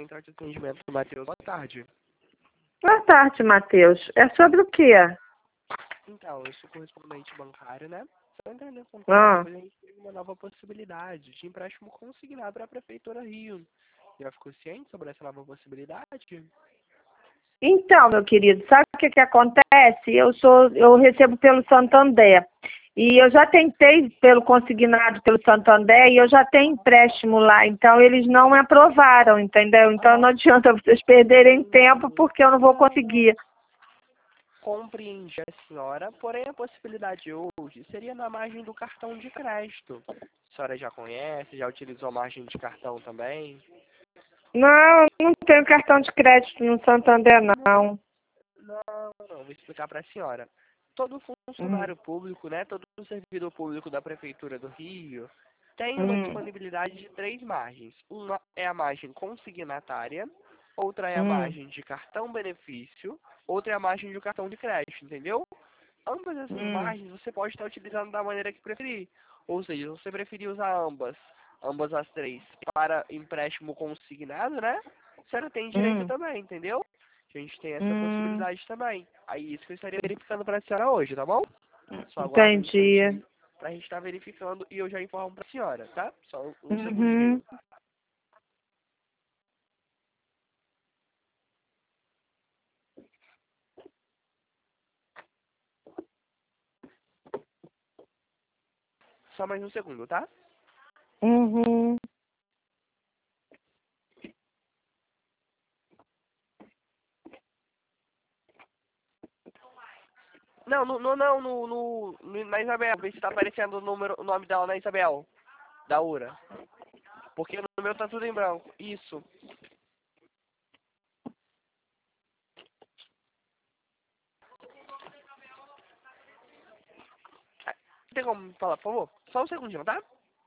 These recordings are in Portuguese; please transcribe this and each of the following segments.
Central de Atendimento do Matheus. Boa tarde. Boa tarde, Matheus. É sobre o quê? Então, eu sou correspondente bancário, né? Só entrando em contato, Ah. pois a gente teve uma nova possibilidade de empréstimo consignado para a Prefeitura Rio. Já ficou ciente sobre essa nova possibilidade? Então, meu querido, sabe o que acontece? Eu recebo pelo Santander. E eu já tentei pelo consignado pelo Santander e eu já tenho empréstimo lá. Então, eles não me aprovaram, entendeu? Então, não adianta vocês perderem tempo porque eu não vou conseguir. Compreende a senhora, porém a possibilidade hoje seria na margem do cartão de crédito. A senhora já conhece, já utilizou a margem de cartão também? Não, não tenho cartão de crédito no Santander, não. Não, vou explicar para a senhora. Todo funcionário público, né, todo servidor público da Prefeitura do Rio tem uma disponibilidade de 3 margens. Uma é a margem consignatária, outra é a margem de cartão benefício, outra é a margem de cartão de crédito, entendeu? Ambas essas margens você pode estar utilizando da maneira que preferir. Ou seja, se você preferir usar ambas as 3 para empréstimo consignado, né? A senhora tem direito também, entendeu? A gente tem essa possibilidade também. Aí isso que eu estaria verificando para a senhora hoje, tá bom? Só aguarde um Entendi. instantinho pra gente estar verificando e eu já informo para a senhora, tá? Só um segundinho. Só mais um segundo, tá? Não, na Isabel, vê se tá aparecendo o nome dela na Isabel, da URA. Porque no meu tá tudo em branco. Isso. Tem como me falar, por favor? Só um segundinho, tá?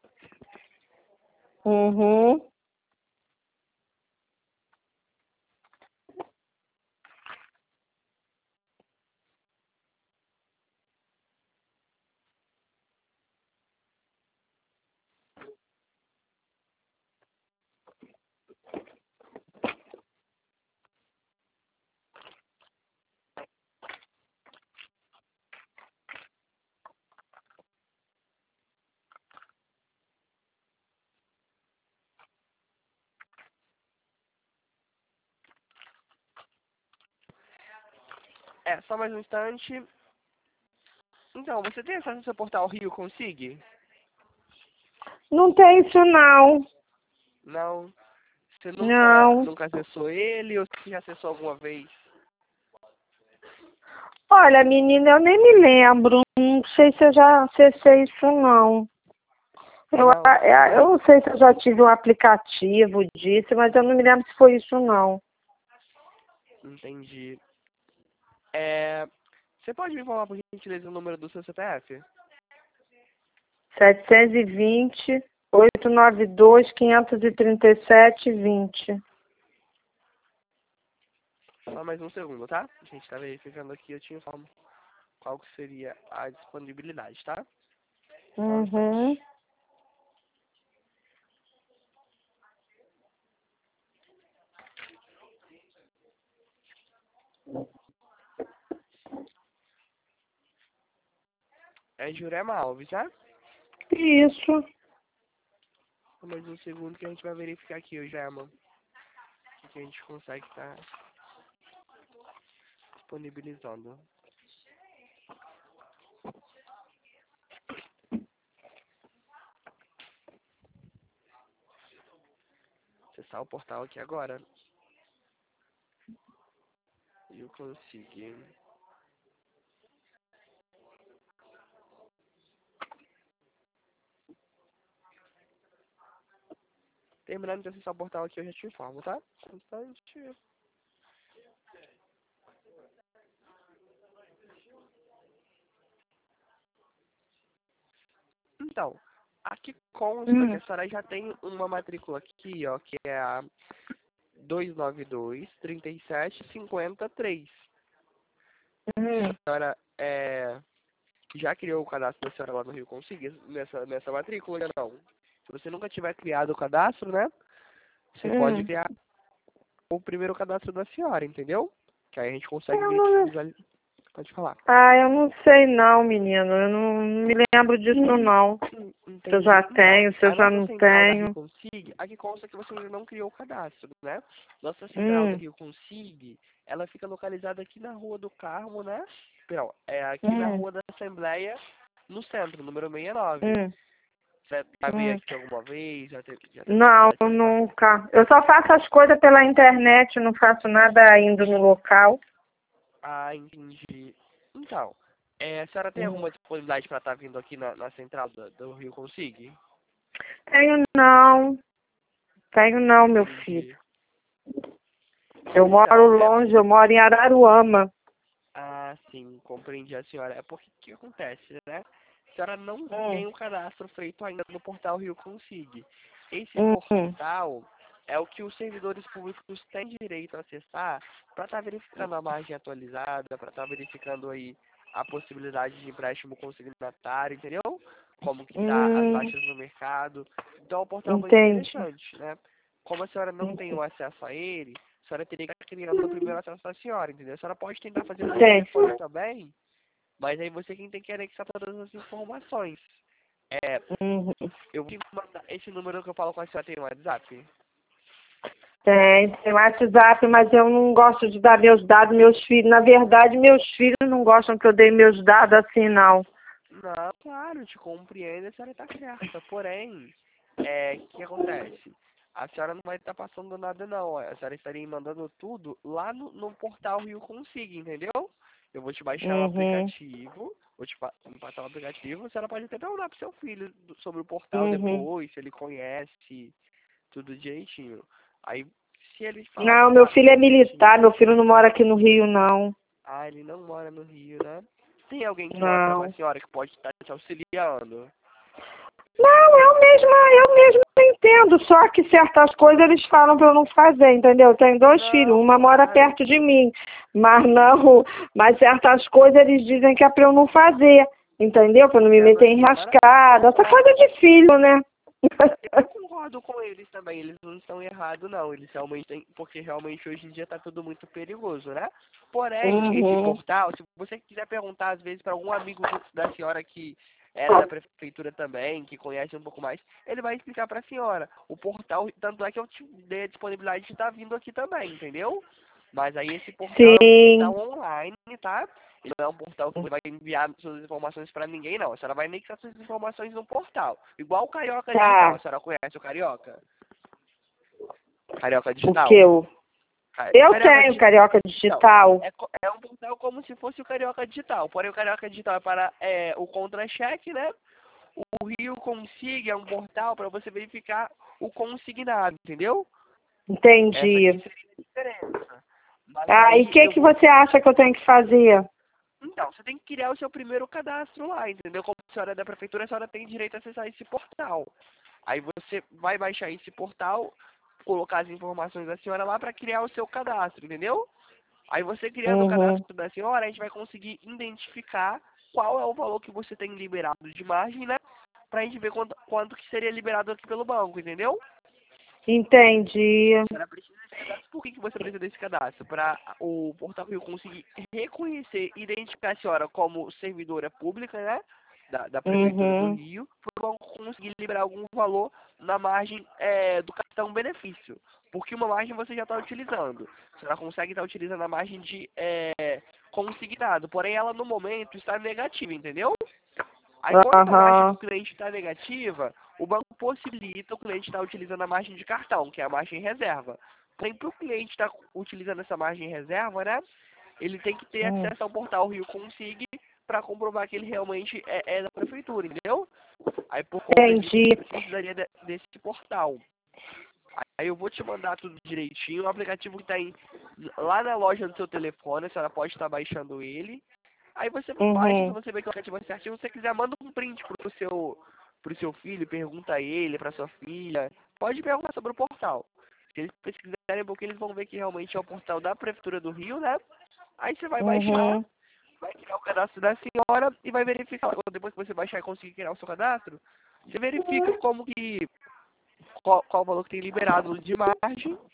É, só mais um instante. Então, você tem acesso ao seu portal Rio Consig? Não tem isso, não. Não. Você Não. nunca acessou ele ou você já acessou alguma vez? Olha, menina, eu nem me lembro. Não sei se eu já acessei isso, não. Não. Eu não sei se eu já tive um aplicativo disso, mas eu não me lembro se foi isso, não. Entendi. Você pode me falar, por gentileza, o número do seu CPF? 720-892-537-20. Só mais um segundo, tá? A gente tá verificando aqui, eu te informo qual que seria a disponibilidade, tá? Só um instante. É Jurema Alves, né? Isso. Só mais um segundo que a gente vai verificar aqui, o Jurema. O que a gente consegue estar disponibilizando. Acessar o portal aqui agora. E eu consigo. Terminando de acessar o portal aqui, eu já te informo, tá? Só um instante. Então, aqui consta que a senhora já tem uma matrícula aqui, ó, que é a 292-3753. A senhora já criou o cadastro da senhora lá no Rio Consig, nessa matrícula, não? Se você nunca tiver criado o cadastro, né? Você pode criar o primeiro cadastro da senhora, entendeu? Que aí a gente consegue Eu não... visualizar. Pode falar. Ah, eu não sei não, menino. Eu não me lembro disso não. Se eu Entendi. já Então, tenho, se eu a já nossa não central da Rio tenho. Consig, aqui consta que você ainda não criou o cadastro, né? Nossa central da Hum, Rio Consig, ela fica localizada aqui na Rua do Carmo, né? Perdão, é aqui na hum, Rua da Assembleia, no centro, número 69. hum, Você já veio hum. aqui alguma vez? Já teve Não, oportunidade de passar? nunca. Eu só faço as coisas pela internet, não faço nada indo no local. Ah, entendi. Então, a senhora tem Hum. alguma disponibilidade para estar vindo aqui na central do Rio Consig? Tenho não. Tenho não, meu filho. Entendi. Eu Então, moro longe, eu moro em Araruama. ah, sim, compreendi a senhora. É porque o que acontece, né? A senhora não Hum, tem o cadastro feito ainda no portal Rio Consig. Esse hum, portal é o que os servidores públicos têm direito a acessar para estar verificando a margem atualizada, para estar verificando aí a possibilidade de empréstimo consignatário, entendeu? Como que tá as hum, taxas no mercado. Então é um portal muito entendi. interessante, né? Como a senhora não tem o Entendi. acesso a ele, a senhora teria que estar criando o primeiro acesso da senhora, entendeu? A senhora pode tentar fazer por Entendi. telefone também, mas aí você quem tem que anexar todas as informações. É, Uhum. eu vou te mandar esse número que eu falo com a senhora tem no WhatsApp? Tem WhatsApp, mas eu não gosto de dar meus dados, meus filhos. Na verdade, meus filhos não gostam que eu dê meus dados assim, não. Não, claro, te compreendo, a senhora está certa. Porém, o que acontece? A senhora não vai estar passando nada não. A senhora estaria mandando tudo lá no portal Rio Consig, entendeu? Eu vou te baixar o Uhum, aplicativo, vou te passar o aplicativo, a senhora pode até perguntar pro seu filho sobre o portal uhum. depois, se ele conhece tudo direitinho. Aí, se ele falar que Não, meu tá filho é militar, certinho, meu filho não mora aqui no Rio, não. ah, ele não mora no Rio, né? Tem alguém que mora com a Não. senhora que pode estar te auxiliando? Não, eu mesma entendo, só que certas coisas eles falam para eu não fazer, entendeu? Eu tenho dois filhos, Não, uma mora claro. perto de mim, mas Sim, não, mas certas coisas eles dizem que é para eu não fazer, entendeu? Para não me entendo meter a em senhora. rascada, essa coisa de filho, né? Eu concordo com eles também, eles não estão errados não, eles realmente têm, porque realmente hoje em dia está tudo muito perigoso, né? Porém, esse Uhum. portal, se você quiser perguntar às vezes para algum amigo da senhora que era da prefeitura também, que conhece um pouco mais, ele vai explicar para a senhora. O portal, tanto é que eu te dei a disponibilidade de estar vindo aqui também, entendeu? Mas aí esse portal é um Sim. portal online, tá? Ele não é um portal que você vai enviar suas informações para ninguém, não. A senhora vai anexar suas informações no portal. Igual o Carioca Digital. A Tá. senhora conhece o Carioca? Carioca O que Digital? O eu Carioca tenho Digital. carioca Então, digital. é um portal como se fosse o Carioca Digital. Porém, o Carioca Digital é para o contra-cheque, né? O Rio Consig é um portal para você verificar o consignado, entendeu? Essa Entendi. aqui seria a diferença. Mas Ah, e o aí que eu que vou. você acha que eu tenho que fazer? Então, você tem que criar o seu primeiro cadastro lá, entendeu? Como a senhora é da prefeitura, a senhora tem direito a acessar esse portal. Aí você vai baixar esse portal, colocar as informações da senhora lá para criar o seu cadastro, entendeu? Aí você criando o Uhum. cadastro da senhora, a gente vai conseguir identificar qual é o valor que você tem liberado de margem, né? Pra gente ver quanto que seria liberado aqui pelo banco, entendeu? Entendi. A senhora precisa desse cadastro. Por que você precisa desse cadastro? Para o Portal Rio conseguir reconhecer e identificar a senhora como servidora pública, né? Da Prefeitura do Uhum. Rio, para o banco conseguir liberar algum valor na margem do cartão benefício. Porque uma margem você já está utilizando. A senhora consegue estar utilizando a margem de consignado. Porém, ela no momento está negativa, entendeu? Aí quando a margem do Aham. cliente está negativa, o banco possibilita o cliente estar utilizando a margem de cartão, que é a margem reserva. Porém, para o cliente estar utilizando essa margem reserva, né, ele tem que ter Hum. acesso ao portal Rio Consig para comprovar que ele realmente é da prefeitura, entendeu? Aí por conta disso, Entendi. você precisaria desse portal. Aí eu vou te mandar tudo direitinho, o aplicativo que está lá na loja do seu telefone, a senhora pode estar baixando ele. Aí você baixa, se Uhum. você vê que o aplicativo é certinho, se você quiser, manda um print pro seu filho, pergunta a ele, pra sua filha. Pode perguntar sobre o portal. Se eles pesquisarem um pouquinho, eles vão ver que realmente é o portal da Prefeitura do Rio, né? Aí você vai baixar, Uhum. vai criar o cadastro da senhora e vai verificar. Depois que você baixar e conseguir criar o seu cadastro, você verifica como que qual o valor que tem liberado de margem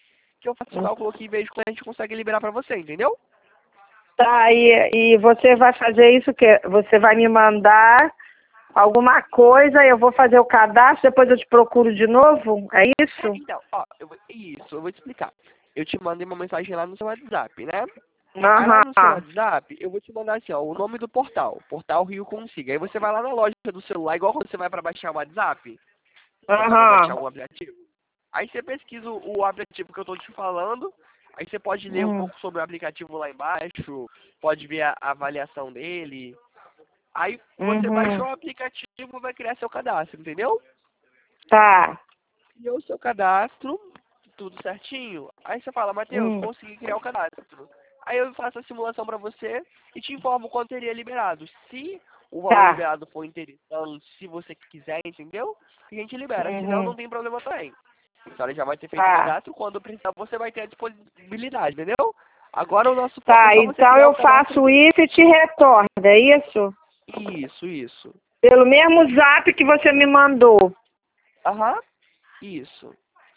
que eu faço o cálculo aqui e vejo quando a gente consegue liberar pra você, entendeu? Tá, e você vai fazer isso que você vai me mandar alguma coisa, eu vou fazer o cadastro, depois eu te procuro de novo? É isso? Então, ó, eu vou te explicar. Eu te mandei uma mensagem lá no seu WhatsApp, né? Aí lá no seu Aham. WhatsApp, eu vou te mandar assim, ó, o nome do portal, Portal Rio Consiga. Aí você vai lá na loja do celular, igual quando você vai pra baixar o WhatsApp, você vai pra baixar Aham. um aplicativo. Aí você pesquisa o aplicativo que eu tô te falando, aí você pode ler um Hum. pouco sobre o aplicativo lá embaixo, pode ver a avaliação dele. Aí você baixou Uhum. o aplicativo, vai criar seu cadastro, entendeu? Tá. Criou o seu cadastro, tudo certinho. Aí você fala, Matheus, Hum. consegui criar o cadastro. Aí eu faço a simulação pra você e te informo quanto teria liberado. Se o valor Tá. liberado for interessante, se você quiser, entendeu? A gente libera, senão não Uhum. tem problema também. A senhora já vai ter feito o Tá. cadastro, quando precisar você vai ter a disponibilidade, entendeu? Agora o nosso foco é Tá, só você então criar o eu cadastro. faço isso e te retorno, é isso? Isso. Pelo mesmo zap que você me mandou. Aham, isso.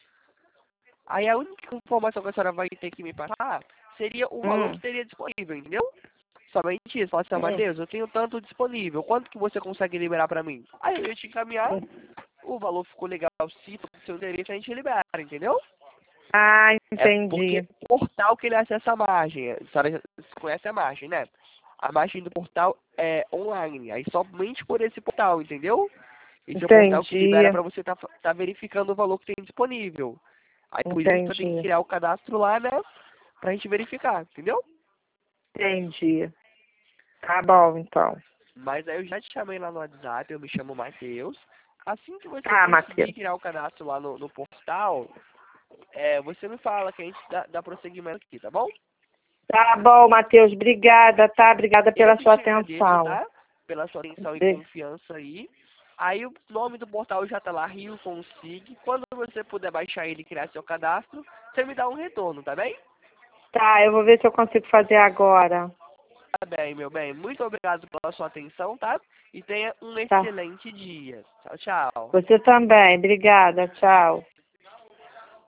Aí a única informação que a senhora vai ter que me passar seria o valor que Hum. teria disponível, entendeu? Somente isso. Fala assim, Hum. Matheus, eu tenho tanto disponível, quanto que você consegue liberar pra mim? Aí eu ia te encaminhar, o valor ficou legal, se for do seu interesse, a gente libera, entendeu? Ah, É porque entendi. o portal que ele acessa a margem, a senhora já conhece a margem, né? A margem do portal é online, aí somente por esse portal, entendeu? Esse é o portal que libera Entendi. pra você tá verificando o valor que tem disponível. Aí por isso você tem que Entendi. criar o cadastro lá, né? Pra gente verificar, entendeu? Entendi. Tá bom, então. Mas aí eu já te chamei lá no WhatsApp, eu me chamo Matheus. Assim que você Tá, conseguir Matheus. criar o cadastro lá no portal, você me fala que a gente dá prosseguimento aqui, tá bom? Tá bom, Matheus. Obrigada, tá? Obrigada Eu pela que sua te agradeço, atenção. tá? Pela sua atenção e Bri- confiança aí. Aí o nome do portal já tá lá, Rio Consigue. Quando você puder baixar ele e criar seu cadastro, você me dá um retorno, tá bem? Tá, eu vou ver se eu consigo fazer agora. Tá bem, meu bem. Muito obrigado pela sua atenção, tá? E tenha um Tá. excelente dia. Tchau, tchau. Você também. Obrigada. Tchau.